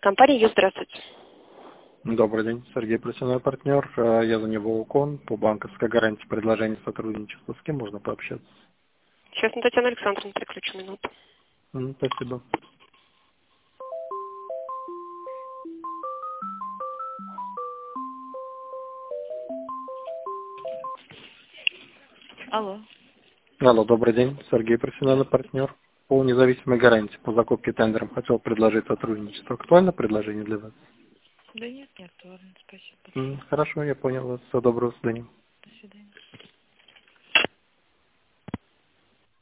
Компания «Ю», здравствуйте. Добрый день, Сергей, профессиональный партнер. Я за него УКОН по банковской гарантии предложения сотрудничества. С кем можно пообщаться? Сейчас на Татьяну Александровну переключу минуту. Спасибо. Алло. Алло, добрый день, Сергей, профессиональный партнер. По независимой гарантии по закупке тендером хотел предложить сотрудничество. Актуально предложение для вас? Да нет, не актуально, спасибо. Хорошо, я понял вас. Всего доброго, до свидания.